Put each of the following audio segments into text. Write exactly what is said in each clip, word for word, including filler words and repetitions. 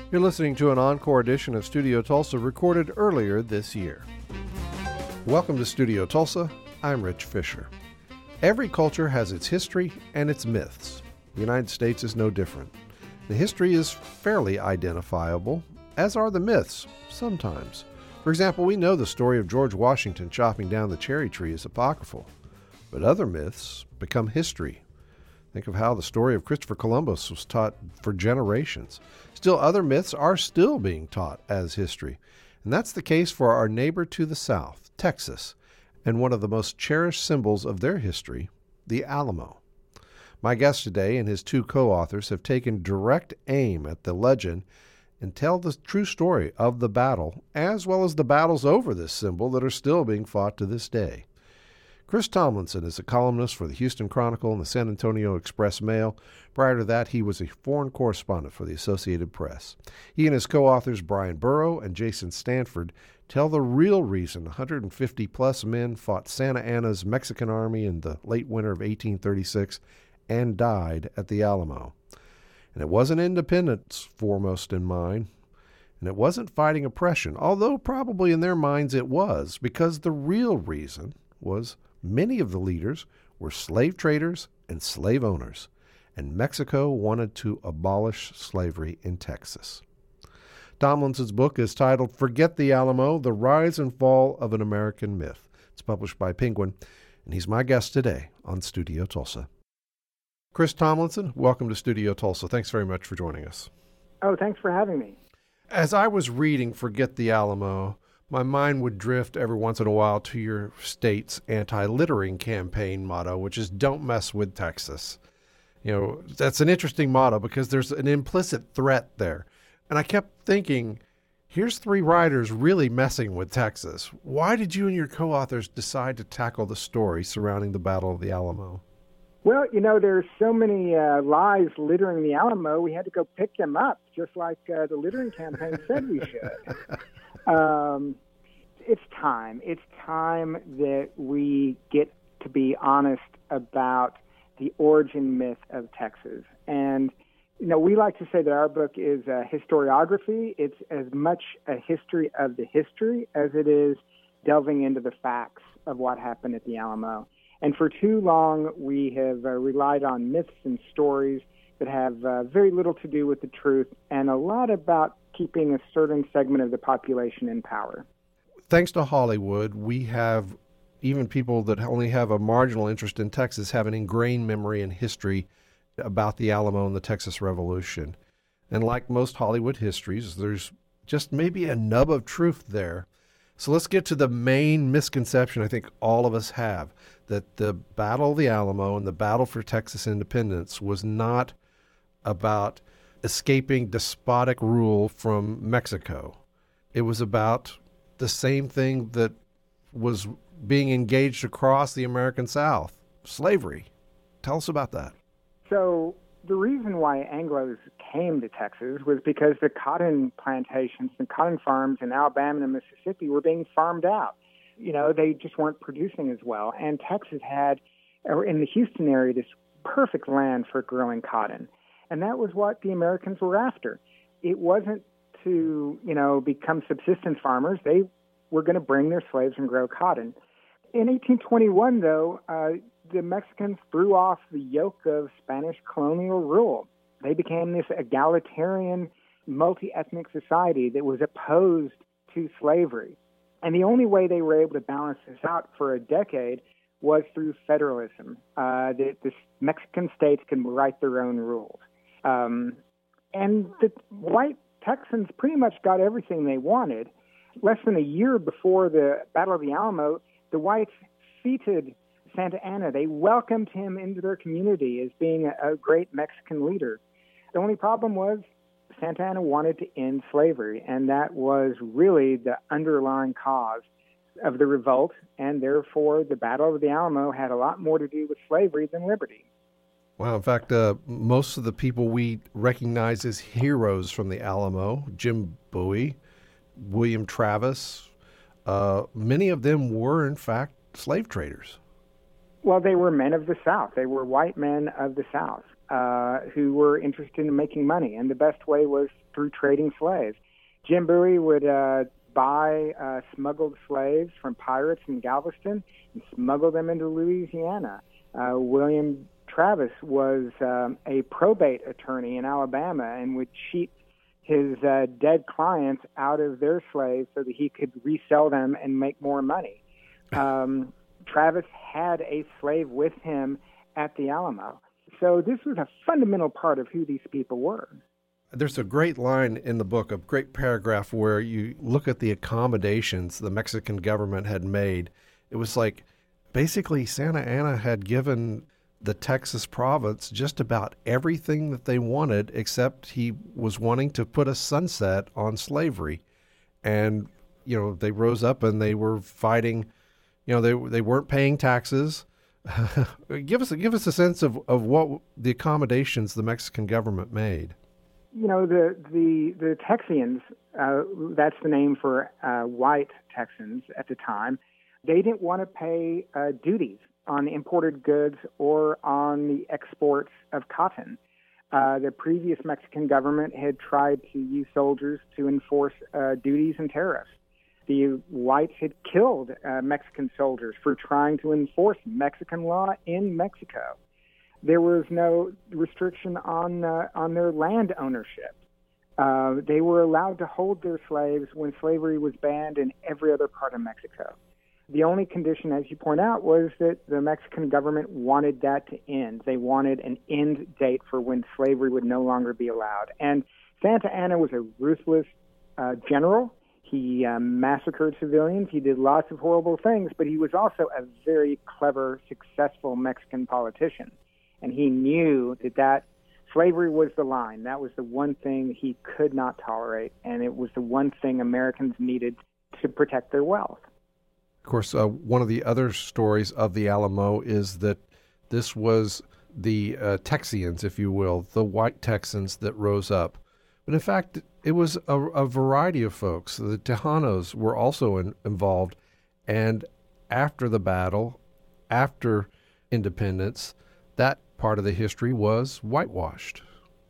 You're listening to an encore edition of Studio Tulsa recorded earlier this year. Welcome to Studio Tulsa. I'm Rich Fisher. Every culture has its history and its myths. The United States is no different. The history is fairly identifiable, as are the myths, sometimes. For example, we know the story of George Washington chopping down the cherry tree is apocryphal. But other myths become history. Think of how the story of Christopher Columbus was taught for generations. Still, other myths are still being taught as history. And that's the case for our neighbor to the south, Texas, and one of the most cherished symbols of their history, the Alamo. My guest today and his two co-authors have taken direct aim at the legend and tell the true story of the battle, as well as the battles over this symbol that are still being fought to this day. Chris Tomlinson is a columnist for the Houston Chronicle and the San Antonio Express-Mail. Prior to that, he was a foreign correspondent for the Associated Press. He and his co-authors Brian Burrow and Jason Stanford tell the real reason one hundred fifty plus men fought Santa Anna's Mexican army in the late winter of eighteen thirty-six and died at the Alamo. And it wasn't independence foremost in mind, and it wasn't fighting oppression, although probably in their minds it was, because the real reason was many of the leaders were slave traders and slave owners, and Mexico wanted to abolish slavery in Texas. Tomlinson's book is titled Forget the Alamo, The Rise and Fall of an American Myth. It's published by Penguin, and he's my guest today on Studio Tulsa. Chris Tomlinson, welcome to Studio Tulsa. Thanks very much for joining us. Oh, thanks for having me. As I was reading Forget the Alamo, my mind would drift every once in a while to your state's anti-littering campaign motto, which is don't mess with Texas. You know, that's an interesting motto because there's an implicit threat there. And I kept thinking, here's three writers really messing with Texas. Why did you and your co-authors decide to tackle the story surrounding the Battle of the Alamo? Well, you know, there's so many uh, lies littering the Alamo, we had to go pick them up, just like uh, the littering campaign said we should. Um, it's time. It's time that we get to be honest about the origin myth of Texas. And, you know, we like to say that our book is a historiography. It's as much a history of the history as it is delving into the facts of what happened at the Alamo. And for too long, we have uh, relied on myths and stories that have uh, very little to do with the truth and a lot about keeping a certain segment of the population in power. Thanks to Hollywood, we have even people that only have a marginal interest in Texas have an ingrained memory and history about the Alamo and the Texas Revolution. And like most Hollywood histories, there's just maybe a nub of truth there. So let's get to the main misconception I think all of us have, that the Battle of the Alamo and the battle for Texas independence was not about escaping despotic rule from Mexico. It was about the same thing that was being engaged across the American South, slavery. Tell us about that. So the reason why Anglos came to Texas was because the cotton plantations and cotton farms in Alabama and Mississippi were being farmed out. You know, they just weren't producing as well. And Texas had, or in the Houston area, this perfect land for growing cotton. And that was what the Americans were after. It wasn't to, you know, become subsistence farmers. They were going to bring their slaves and grow cotton. In eighteen twenty-one, though, uh, the Mexicans threw off the yoke of Spanish colonial rule. They became this egalitarian, multi-ethnic society that was opposed to slavery. And the only way they were able to balance this out for a decade was through federalism. Uh, the, the Mexican states can write their own rules. Um, and the white Texans pretty much got everything they wanted. Less than a year before the Battle of the Alamo, the whites feted Santa Anna. They welcomed him into their community as being a, a great Mexican leader. The only problem was Santa Anna wanted to end slavery, and that was really the underlying cause of the revolt, and therefore the Battle of the Alamo had a lot more to do with slavery than liberty. Well, in fact, uh, most of the people we recognize as heroes from the Alamo, Jim Bowie, William Travis, uh, many of them were, in fact, slave traders. Well, they were men of the South. They were white men of the South. uh, who were interested in making money, and the best way was through trading slaves. Jim Bowie would uh, buy uh, smuggled slaves from pirates in Galveston and smuggle them into Louisiana. Uh, William Travis was um, a probate attorney in Alabama and would cheat his uh, dead clients out of their slaves so that he could resell them and make more money. Um, Travis had a slave with him at the Alamo. So this was a fundamental part of who these people were. There's a great line in the book, a great paragraph where you look at the accommodations the Mexican government had made. It was like basically Santa Anna had given the Texas province just about everything that they wanted, except he was wanting to put a sunset on slavery. And, you know, they rose up and they were fighting, you know, they they weren't paying taxes. give us give us a sense of, of what the accommodations the Mexican government made. You know, the the the Texians, uh, that's the name for uh, white Texans at the time, they didn't want to pay uh, duties on imported goods or on the exports of cotton. Uh, the previous Mexican government had tried to use soldiers to enforce uh, duties and tariffs. The whites had killed uh, Mexican soldiers for trying to enforce Mexican law in Mexico. There was no restriction on uh, on their land ownership. Uh, they were allowed to hold their slaves when slavery was banned in every other part of Mexico. The only condition, as you point out, was that the Mexican government wanted that to end. They wanted an end date for when slavery would no longer be allowed. And Santa Anna was a ruthless uh, general. He um, massacred civilians. He did lots of horrible things, but he was also a very clever, successful Mexican politician. And he knew that, that slavery was the line. That was the one thing he could not tolerate, and it was the one thing Americans needed to protect their wealth. Of course, uh, one of the other stories of the Alamo is that this was the uh, Texians, if you will, the white Texans that rose up. But in fact, it was a, a variety of folks. The Tejanos were also in, involved, and after the battle, after independence, that part of the history was whitewashed.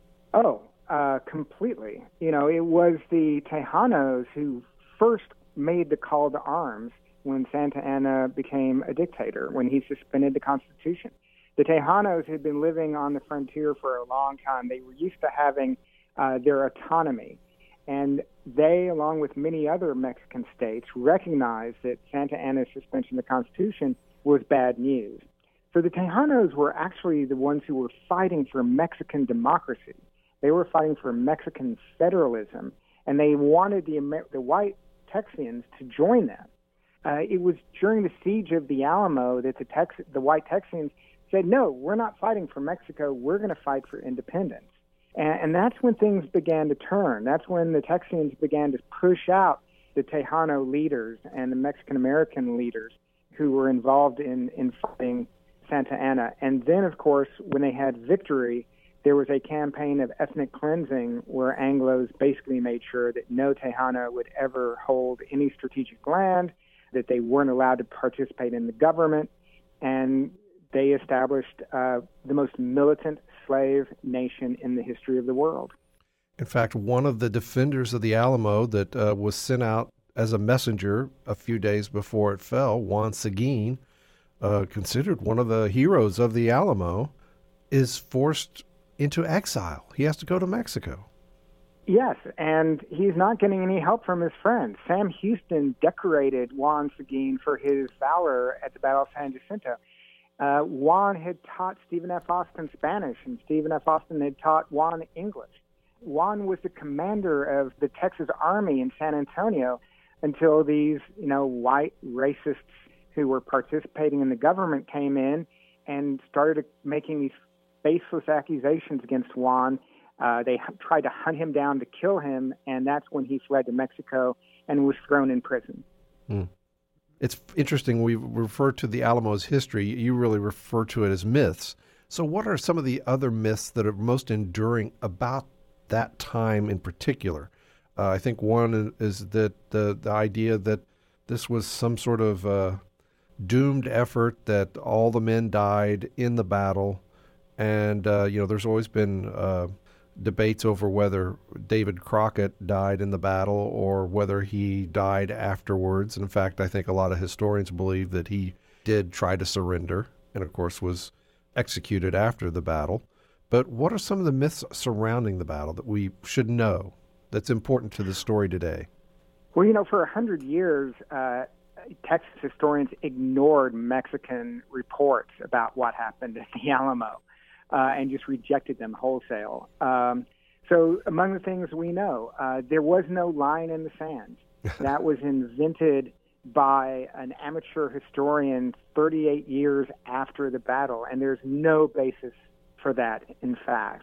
Oh, uh, completely. You know, it was the Tejanos who first made the call to arms when Santa Anna became a dictator, when he suspended the Constitution. The Tejanos had been living on the frontier for a long time. They were used to having uh, their autonomy. And they, along with many other Mexican states, recognized that Santa Anna's suspension of the Constitution was bad news. So the Tejanos were actually the ones who were fighting for Mexican democracy. They were fighting for Mexican federalism, and they wanted the, Amer- the white Texians to join them. Uh, it was during the siege of the Alamo that the, Tex- the white Texians said, no, we're not fighting for Mexico, we're going to fight for independence. And, and that's when things began to turn. That's when the Texians began to push out the Tejano leaders and the Mexican-American leaders who were involved in, in fighting Santa Anna. And then, of course, when they had victory, there was a campaign of ethnic cleansing where Anglos basically made sure that no Tejano would ever hold any strategic land, that they weren't allowed to participate in the government, and they established uh, the most militant slave nation in the history of the world. In fact, one of the defenders of the Alamo that uh, was sent out as a messenger a few days before it fell, Juan Seguin, uh, considered one of the heroes of the Alamo, is forced into exile. He has to go to Mexico. Yes, and he's not getting any help from his friends. Sam Houston decorated Juan Seguin for his valor at the Battle of San Jacinto. Uh, Juan had taught Stephen F. Austin Spanish, and Stephen F. Austin had taught Juan English. Juan was the commander of the Texas Army in San Antonio until these, you know, white racists who were participating in the government came in and started making these baseless accusations against Juan. Uh, they h- tried to hunt him down to kill him, and that's when he fled to Mexico and was thrown in prison. Mm. It's interesting. We refer to the Alamo's history. You really refer to it as myths. So what are some of the other myths that are most enduring about that time in particular? Uh, I think one is that the, the idea that this was some sort of uh, doomed effort, that all the men died in the battle, And, uh, you know, there's always been uh, debates over whether David Crockett died in the battle or whether he died afterwards. And in fact, I think a lot of historians believe that he did try to surrender and, of course, was executed after the battle. But what are some of the myths surrounding the battle that we should know that's important to the story today? Well, you know, for a hundred years, uh, Texas historians ignored Mexican reports about what happened at the Alamo uh, and just rejected them wholesale. Um, so among the things we know, uh, there was no line in the sand. That was invented by an amateur historian thirty-eight years after the battle, and there's no basis for that, in fact.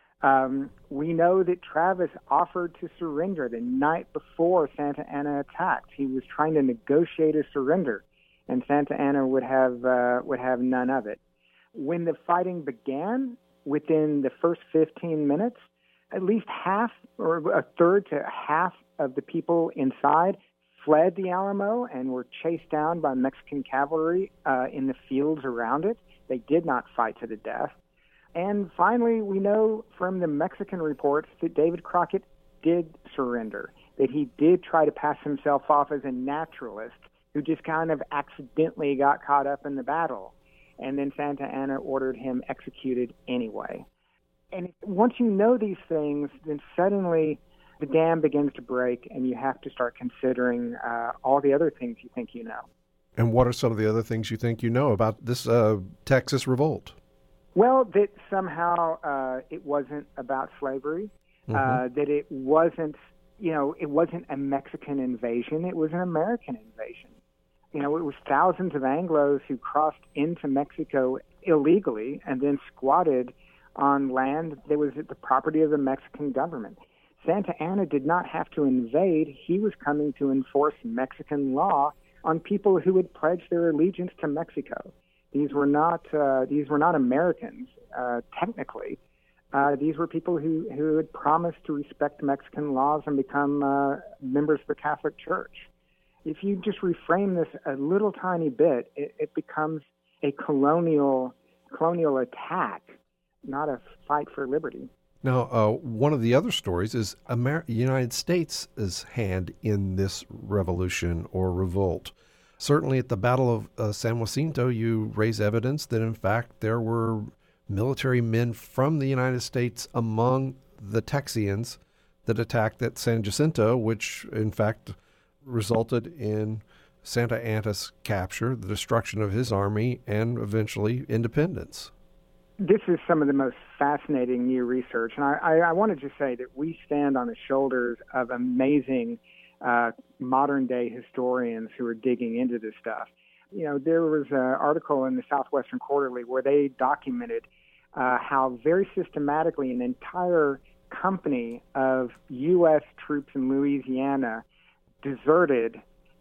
Um, we know that Travis offered to surrender the night before Santa Anna attacked. He was trying to negotiate a surrender, and Santa Anna would have uh, would have none of it. When the fighting began, within the first fifteen minutes, at least half or a third to half of the people inside fled the Alamo and were chased down by Mexican cavalry uh, in the fields around it. They did not fight to the death. And finally, we know from the Mexican reports that David Crockett did surrender, that he did try to pass himself off as a naturalist who just kind of accidentally got caught up in the battle. And then Santa Anna ordered him executed anyway. And once you know these things, then suddenly the dam begins to break and you have to start considering uh, all the other things you think you know. And what are some of the other things you think you know about this uh, Texas revolt? Well, that somehow uh, it wasn't about slavery, mm-hmm. uh, that it wasn't, you know, it wasn't a Mexican invasion, it was an American invasion. You know, it was thousands of Anglos who crossed into Mexico illegally and then squatted on land that was the property of the Mexican government. Santa Anna did not have to invade. He was coming to enforce Mexican law on people who had pledged their allegiance to Mexico. These were not uh, these were not Americans, uh, technically. Uh, these were people who, who had promised to respect Mexican laws and become uh, members of the Catholic Church. If you just reframe this a little tiny bit, it, it becomes a colonial colonial attack, not a fight for liberty. Now, uh, one of the other stories is Amer- the United States' hand in this revolution or revolt. Certainly at the Battle of uh, San Jacinto, you raise evidence that, in fact, there were military men from the United States among the Texians that attacked at San Jacinto, which, in fact, resulted in Santa Anna's capture, the destruction of his army, and eventually independence. This is some of the most fascinating new research, and I, I, I wanted to say that we stand on the shoulders of amazing uh, modern-day historians who are digging into this stuff. You know, there was an article in the Southwestern Quarterly where they documented uh, how very systematically an entire company of U S troops in Louisiana deserted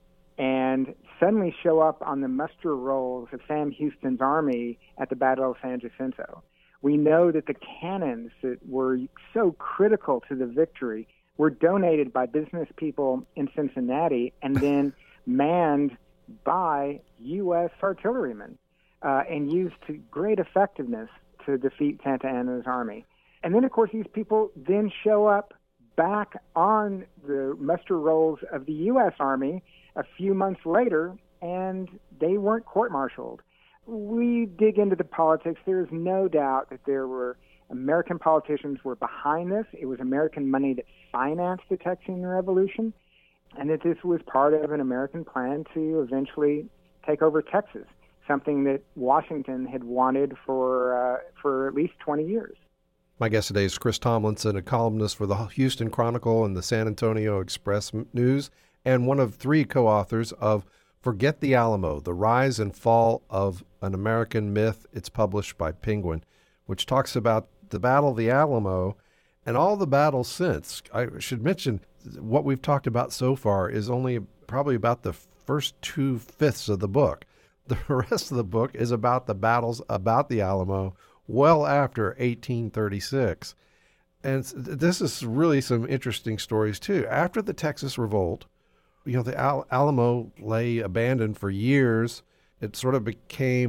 and suddenly show up on the muster rolls of Sam Houston's army at the Battle of San Jacinto. We know that the cannons that were so critical to the victory were donated by business people in Cincinnati and then manned by U S artillerymen uh, and used to great effectiveness to defeat Santa Anna's army. And then, of course, these people then show up back on the muster rolls of the U S Army a few months later, and they weren't court-martialed. We dig into the politics. There is no doubt that there were American politicians were behind this. It was American money that financed the Texian Revolution, and that this was part of an American plan to eventually take over Texas, something that Washington had wanted for uh, for at least twenty years. My guest today is Chris Tomlinson, a columnist for the Houston Chronicle and the San Antonio Express News, and one of three co-authors of Forget the Alamo, The Rise and Fall of an American Myth. It's published by Penguin, which talks about the Battle of the Alamo and all the battles since. I should mention what we've talked about so far is only probably about the first two-fifths of the book. The rest of the book is about the battles about the Alamo well after eighteen thirty-six. And this is really some interesting stories, too. After the Texas Revolt, you know, the Al- Alamo lay abandoned for years. It sort of became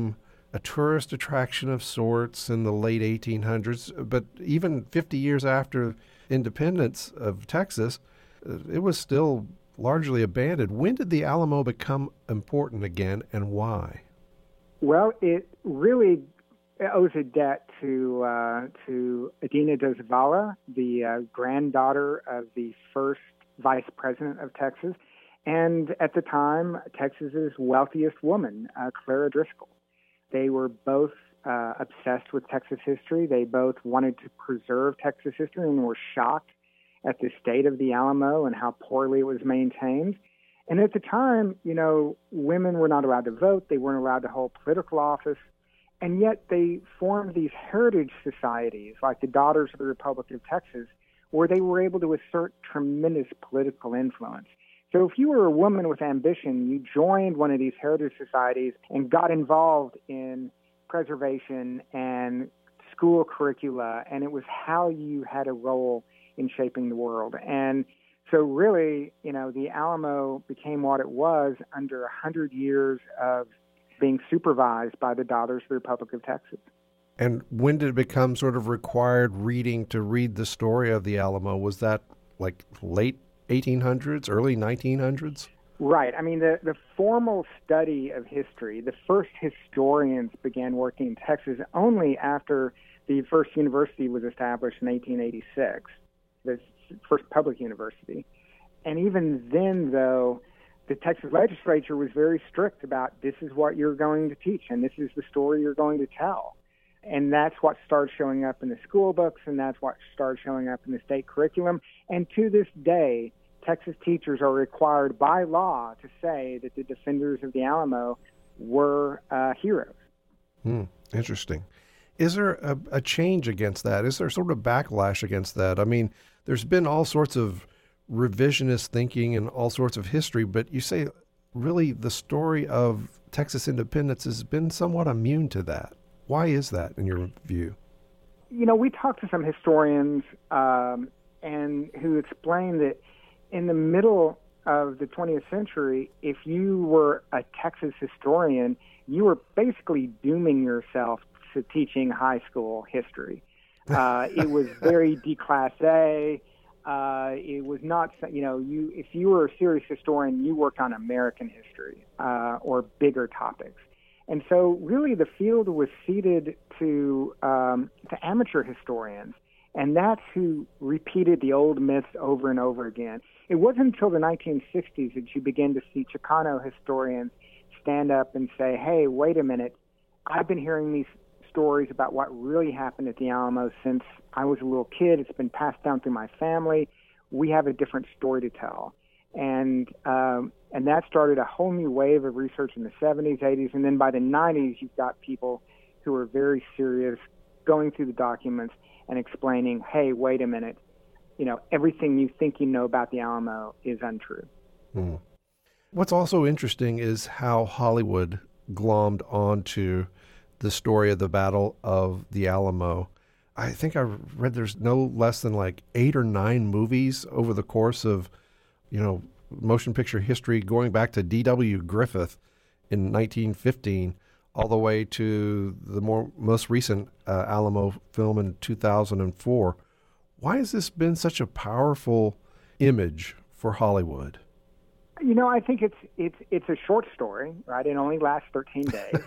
a tourist attraction of sorts in the late eighteen hundreds, but even fifty years after independence of Texas, uh, it was still largely abandoned. When did the Alamo become important again, and why? Well, it really owes a debt to uh, to Adina de Zavala, the uh, granddaughter of the first vice president of Texas, and at the time, Texas's wealthiest woman, uh, Clara Driscoll. They were both uh, obsessed with Texas history. They both wanted to preserve Texas history and were shocked at the state of the Alamo and how poorly it was maintained. And at the time, you know, women were not allowed to vote. They weren't allowed to hold political office. And yet they formed these heritage societies like the Daughters of the Republic of Texas, where they were able to assert tremendous political influence. So if you were a woman with ambition, you joined one of these heritage societies and got involved in preservation and school curricula, and it was how you had a role in shaping the world. And so really, you know, the Alamo became what it was under one hundred years of being supervised by the Daughters of the Republic of Texas. And when did it become sort of required reading to read the story of the Alamo? Was that like late eighteen hundreds, early nineteen hundreds? Right. I mean, the, the formal study of history, the first historians began working in Texas only after the first university was established in eighteen eighty-six, the first public university. And even then, though, the Texas legislature was very strict about this is what you're going to teach and this is the story you're going to tell. And that's what started showing up in the school books, and that's what started showing up in the state curriculum. And to this day, Texas teachers are required by law to say that the defenders of the Alamo were uh, heroes. Hmm, interesting. Is there a, a change against that? Is there sort of backlash against that? I mean, there's been all sorts of revisionist thinking and all sorts of history, but you say really the story of Texas independence has been somewhat immune to that. Why is that, in your view? You know, we talked to some historians um, and who explained that in the middle of the twentieth century, if you were a Texas historian, you were basically dooming yourself to teaching high school history. Uh, it was very déclassé. Uh, it was not, you know, you if you were a serious historian, you worked on American history uh, or bigger topics. And so really the field was ceded to, um, to amateur historians, and that's who repeated the old myths over and over again. It wasn't until the nineteen sixties that you begin to see Chicano historians stand up and say, hey, wait a minute, I've been hearing these stories about what really happened at the Alamo since I was a little kid. It's been passed down through my family. We have a different story to tell. And um, and that started a whole new wave of research in the seventies, eighties, and then by the nineties, you've got people who are very serious going through the documents and explaining, hey, wait a minute, you know, everything you think you know about the Alamo is untrue. Hmm. What's also interesting is how Hollywood glommed onto the story of the Battle of the Alamo. I think I read there's no less than like eight or nine movies over the course of, you know, motion picture history, going back to D W Griffith in nineteen fifteen, all the way to the more most recent uh, Alamo film in two thousand four. Why has this been such a powerful image for Hollywood? You know, I think it's it's it's a short story, right? It only lasts thirteen days.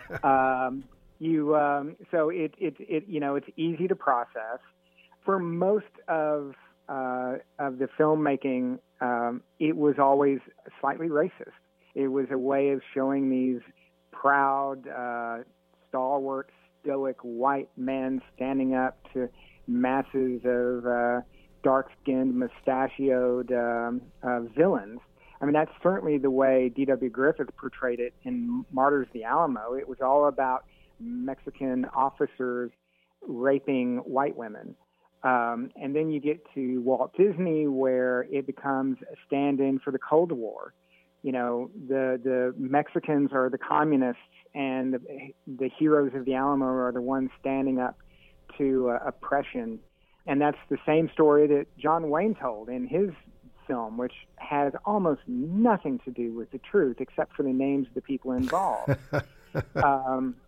um, you um, so it it it you know it's easy to process. For most of uh, of the filmmaking, um, it was always slightly racist. It was a way of showing these proud, uh, stalwart, stoic white men standing up to masses of uh, dark-skinned, mustachioed um, uh, villains. I mean, that's certainly the way D W Griffith portrayed it in Martyrs of the Alamo. It was all about Mexican officers raping white women. Um, and then you get to Walt Disney, where it becomes a stand-in for the Cold War. You know, the the Mexicans are the communists, and the, the heroes of the Alamo are the ones standing up to uh, oppression. And that's the same story that John Wayne told in his film, which has almost nothing to do with the truth except for the names of the people involved. um,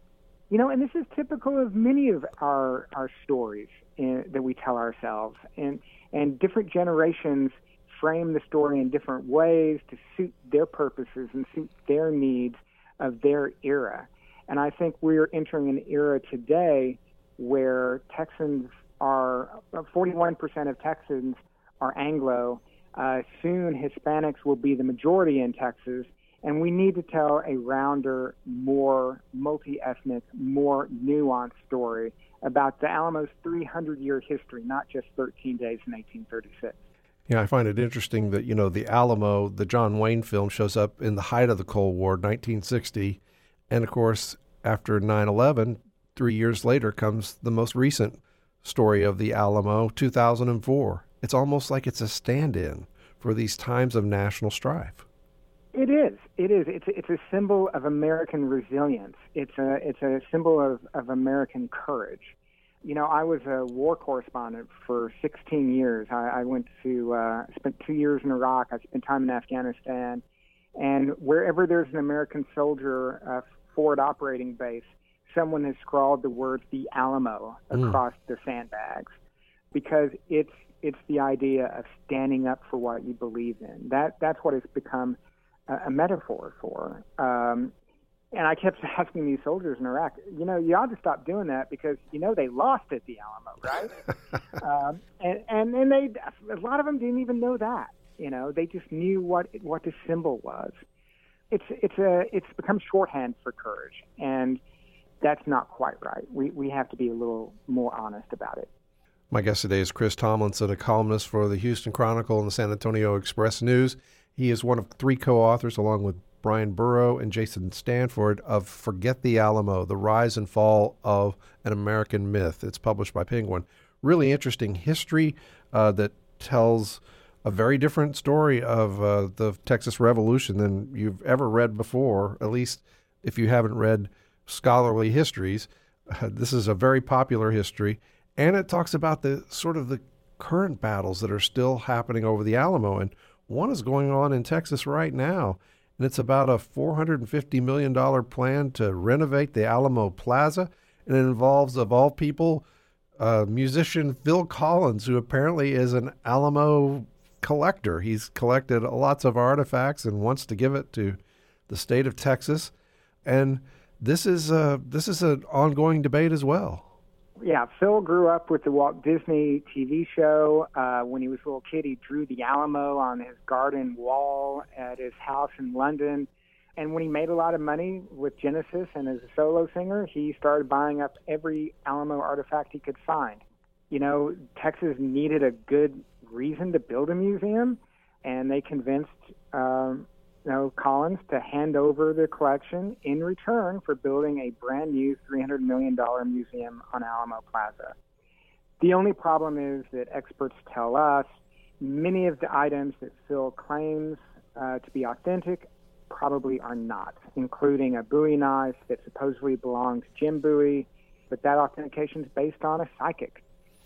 You know, and this is typical of many of our our stories in, that we tell ourselves, and and different generations frame the story in different ways to suit their purposes and suit their needs of their era. And I think we're entering an era today where Texans are, forty-one percent of Texans are Anglo. Uh, soon Hispanics will be the majority in Texas. And we need to tell a rounder, more multi-ethnic, more nuanced story about the Alamo's three hundred year history, not just thirteen days in eighteen thirty-six. Yeah, I find it interesting that, you know, the Alamo, the John Wayne film, shows up in the height of the Cold War, nineteen sixty. And, of course, after nine eleven, three years later, comes the most recent story of the Alamo, two thousand four. It's almost like it's a stand-in for these times of national strife. It is. It is. It's a, it's a symbol of American resilience. It's a it's a symbol of, of American courage. You know, I was a war correspondent for sixteen years. I, I went to uh, spent two years in Iraq. I spent time in Afghanistan, and wherever there's an American soldier uh, forward operating base, someone has scrawled the words "the Alamo" across mm. the sandbags, because it's it's the idea of standing up for what you believe in. That that's what it's become a metaphor for. Um, and I kept asking these soldiers in Iraq, you know, you ought to stop doing that because, you know, they lost at the Alamo, right? um, and, and, and they, a lot of them didn't even know that, you know, they just knew what, what the symbol was. It's, it's a, it's become shorthand for courage. And that's not quite right. We, we have to be a little more honest about it. My guest today is Chris Tomlinson, a columnist for the Houston Chronicle and the San Antonio Express News. He is one of three co-authors, along with Brian Burrow and Jason Stanford, of Forget the Alamo, The Rise and Fall of an American Myth. It's published by Penguin. Really interesting history uh, that tells a very different story of uh, the Texas Revolution than you've ever read before, at least if you haven't read scholarly histories. Uh, this is a very popular history, and it talks about the sort of the current battles that are still happening over the Alamo. And one is going on in Texas right now, and it's about a four hundred fifty million dollars plan to renovate the Alamo Plaza, and it involves, of all people, uh, musician Phil Collins, who apparently is an Alamo collector. He's collected lots of artifacts and wants to give it to the state of Texas, and this is uh, this is an ongoing debate as well. Yeah, Phil grew up with the Walt Disney T V show. Uh, when he was a little kid, he drew the Alamo on his garden wall at his house in London. And when he made a lot of money with Genesis and as a solo singer, he started buying up every Alamo artifact he could find. You know, Texas needed a good reason to build a museum, and they convinced um, you know, Collins to hand over the collection in return for building a brand new three hundred million dollars museum on Alamo Plaza. The only problem is that experts tell us many of the items that Phil claims uh, to be authentic probably are not, including a Bowie knife that supposedly belonged to Jim Bowie, but that authentication is based on a psychic.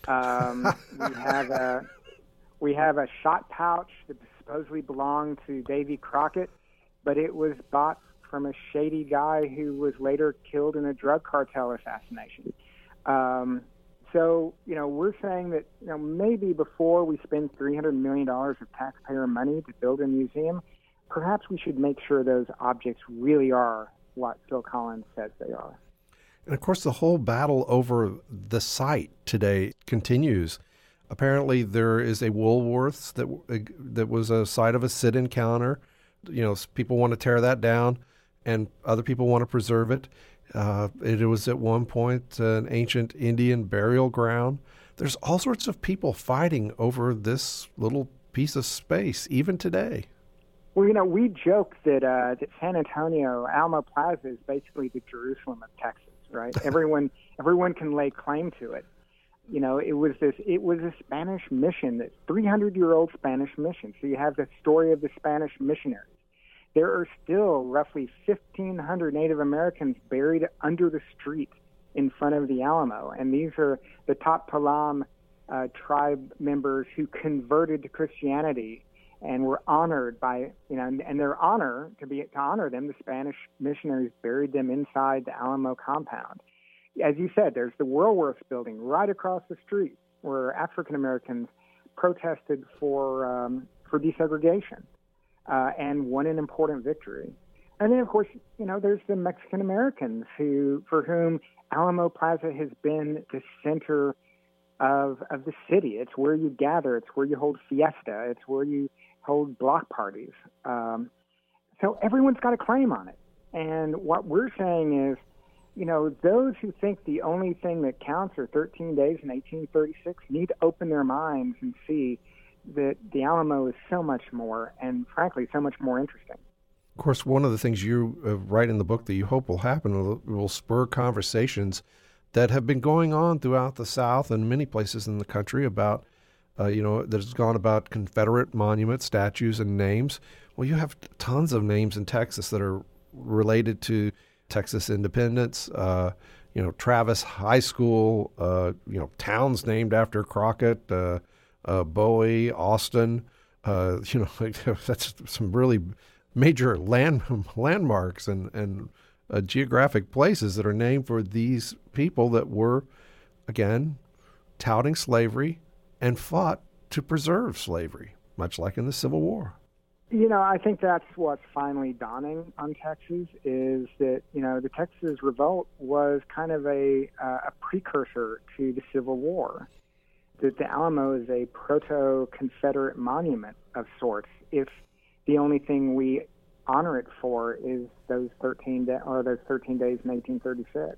Um, we have a we have a shot pouch that supposedly belonged to Davy Crockett, but it was bought from a shady guy who was later killed in a drug cartel assassination. Um, so, you know, we're saying that, you know, maybe before we spend three hundred million dollars of taxpayer money to build a museum, perhaps we should make sure those objects really are what Phil Collins says they are. And of course, the whole battle over the site today continues. Apparently, there is a Woolworths that that was a site of a sit-in counter. You know, people want to tear that down, and other people want to preserve it. Uh, it was at one point an ancient Indian burial ground. There's all sorts of people fighting over this little piece of space, even today. Well, you know, we joke that uh, that San Antonio, Alamo Plaza, is basically the Jerusalem of Texas, right? everyone everyone can lay claim to it. You know, it was this. It was a Spanish mission, that three hundred year old Spanish mission. So you have the story of the Spanish missionaries. There are still roughly fifteen hundred Native Americans buried under the street in front of the Alamo, and these are the Top Palam uh, tribe members who converted to Christianity and were honored by, you know, and, and their honor to be to honor them, the Spanish missionaries buried them inside the Alamo compound. as you said, there's the Woolworths building right across the street where African Americans protested for um, for desegregation uh, and won an important victory. And then, of course, you know, there's the Mexican Americans who, for whom Alamo Plaza has been the center of of the city. It's where you gather. It's where you hold fiesta. It's where you hold block parties. Um, so everyone's got a claim on it. And what we're saying is, you know, those who think the only thing that counts are thirteen days in eighteen thirty-six need to open their minds and see that the Alamo is so much more, and frankly, so much more interesting. Of course, one of the things you uh, write in the book that you hope will happen will, will spur conversations that have been going on throughout the South and many places in the country about, uh, you know, that has gone about Confederate monuments, statues, and names. Well, you have tons of names in Texas that are related to Texas independence, uh, you know, Travis High School, uh, you know, towns named after Crockett, uh, uh, Bowie, Austin, uh, you know, that's some really major land landmarks and, and uh, geographic places that are named for these people that were, again, touting slavery and fought to preserve slavery, much like in the Civil War. You know, I think that's what's finally dawning on Texas is that, you know, the Texas Revolt was kind of a, uh, a precursor to the Civil War. That the Alamo is a proto-Confederate monument of sorts, if the only thing we honor it for is those thirteen de- or those thirteen days in eighteen thirty-six.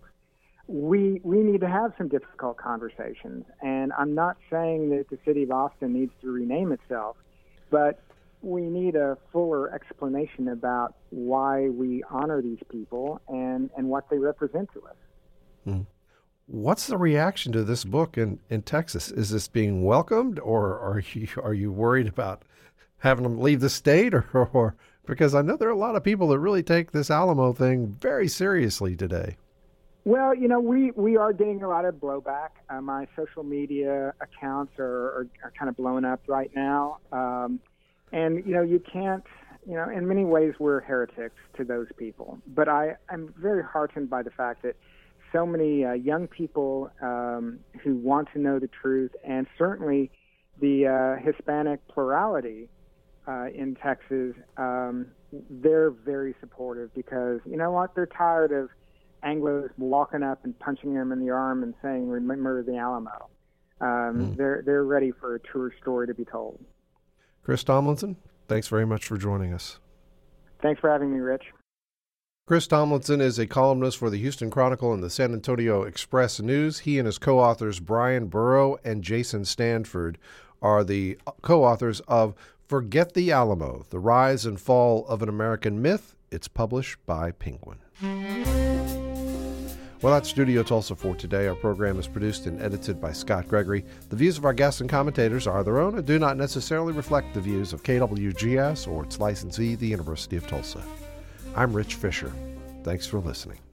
We we need to have some difficult conversations, and I'm not saying that the city of Austin needs to rename itself, but we need a fuller explanation about why we honor these people and, and what they represent to us. Mm. What's the reaction to this book in, in Texas? Is this being welcomed, or are you are you worried about having them leave the state, or, or because I know there are a lot of people that really take this Alamo thing very seriously today? Well, you know, we, we are getting a lot of blowback. Uh, my social media accounts are, are, are kind of blowing up right now. Um, and, you know, you can't, you know, in many ways we're heretics to those people. But I, I'm very heartened by the fact that so many uh, young people um, who want to know the truth, and certainly the uh, Hispanic plurality uh, in Texas, um, they're very supportive because, you know what, they're tired of Anglos walking up and punching them in the arm and saying, "Remember the Alamo." Um, mm. They're they're ready for a truer story to be told. Chris Tomlinson, thanks very much for joining us. Thanks for having me, Rich. Chris Tomlinson is a columnist for the Houston Chronicle and the San Antonio Express News. He and his co-authors Brian Burrow and Jason Stanford are the co-authors of Forget the Alamo, The Rise and Fall of an American Myth. It's published by Penguin. Well, that's Studio Tulsa for today. Our program is produced and edited by Scott Gregory. The views of our guests and commentators are their own and do not necessarily reflect the views of K W G S or its licensee, the University of Tulsa. I'm Rich Fisher. Thanks for listening.